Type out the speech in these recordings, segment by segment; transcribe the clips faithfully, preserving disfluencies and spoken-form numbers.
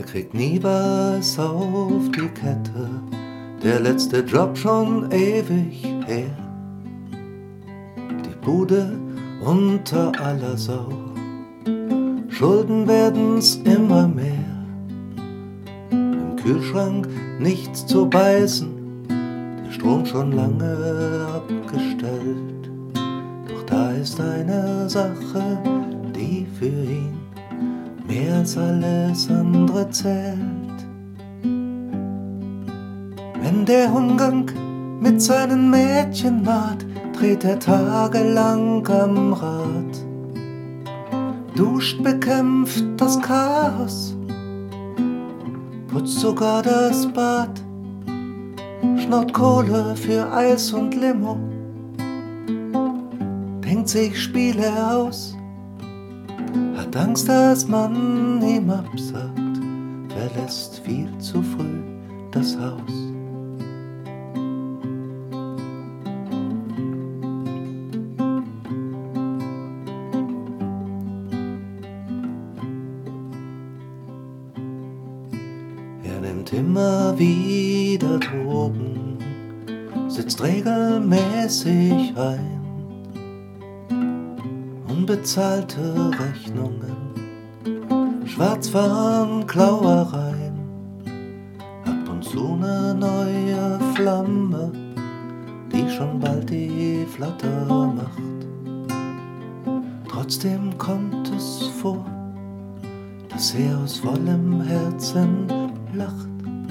kriegt nie was auf die Kette, der letzte Job schon ewig her. Die Bude unter aller Sau, Schulden werden's immer mehr. Im Kühlschrank nichts zu beißen, der Strom schon lange abgestellt. Doch da ist eine Sache, die für ihn mehr als alles andere zählt. Wenn der Umgang mit seinen Mädchen naht, dreht er tagelang am Rad, duscht, bekämpft das Chaos, putzt sogar das Bad, schnaut Kohle für Eis und Limo, denkt sich Spiele aus, hat Angst, dass man ihm absagt, verlässt viel zu früh das Haus. Er nimmt immer wieder Drogen, sitzt regelmäßig ein, unbezahlte Rechnungen, Schwarzfahren-Klauereien, ab und zu ne neue Flamme, die schon bald die Flatter macht. Trotzdem kommt es vor, dass er aus vollem Herzen lacht.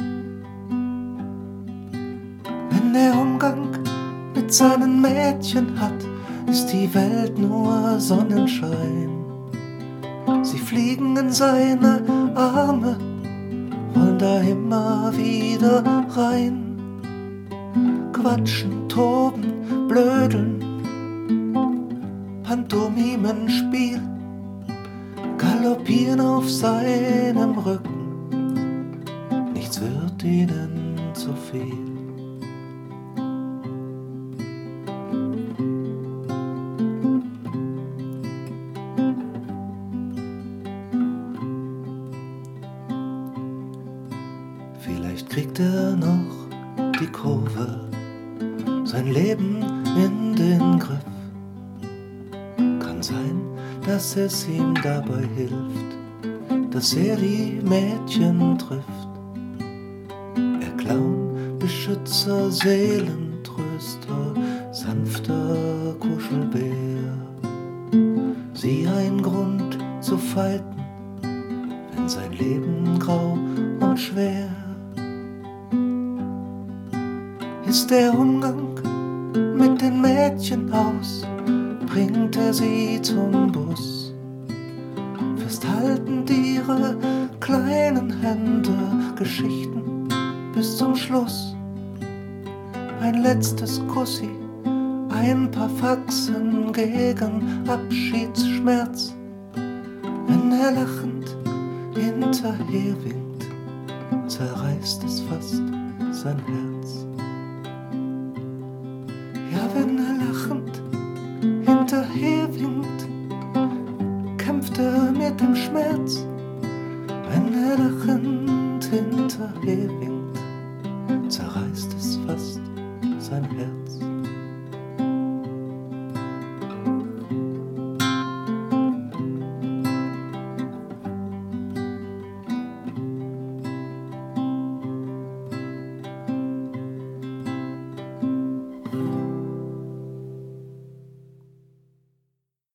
Wenn er Umgang mit seinen Mädchen hat, ist die Welt nur Sonnenschein. Sie fliegen in seine Arme, wollen da immer wieder rein. Quatschen, toben, blödeln, Pantomimenspiel, galoppieren auf seinem Rücken. Nichts wird ihnen zu viel. Vielleicht kriegt er noch die Kurve, sein Leben in den Griff. Kann sein, dass es ihm dabei hilft, dass er die Mädchen trifft. Er Clown, Beschützer, Seelentröster, sanfter Kuschelbär. Sie ein Grund zu falten, wenn sein Leben grau und schwer. Ist der Umgang mit den Mädchen aus, bringt er sie zum Bus. Festhalten ihre kleinen Hände Geschichten bis zum Schluss. Ein letztes Kussi, ein paar Faxen gegen Abschiedsschmerz. Wenn er lachend hinterher winkt, zerreißt es fast sein Herz. Ja, wenn er lachend hinterher winkt, kämpft er mit dem Schmerz. Wenn er lachend hinterher winkt,